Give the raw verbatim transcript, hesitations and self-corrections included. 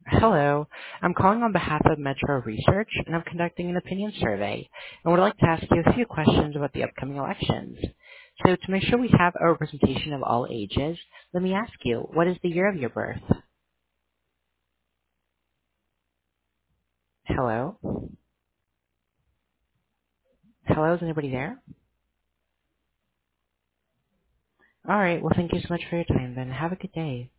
Hello. I'm calling on behalf of Metro Research, and I'm conducting an opinion survey, and would like to ask you a few questions about the upcoming elections. So to make sure we have a representation of all ages, let me ask you, what is the year of your birth? Hello? Hello, is anybody there? All right, well, thank you so much for your time, then. Have a good day.